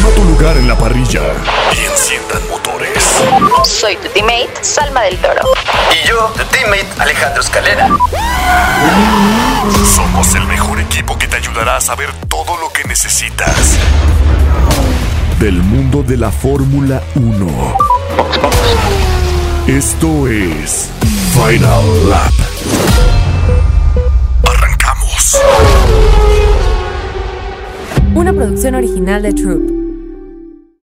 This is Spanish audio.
Toma tu lugar en la parrilla y enciendan motores. Soy tu teammate, Salma del Toro. Y yo, tu teammate, Alejandro Escalera. Somos el mejor equipo que te ayudará a saber todo lo que necesitas del mundo de la Fórmula 1. Esto es Final Lap. Arrancamos. Una producción original de Troop.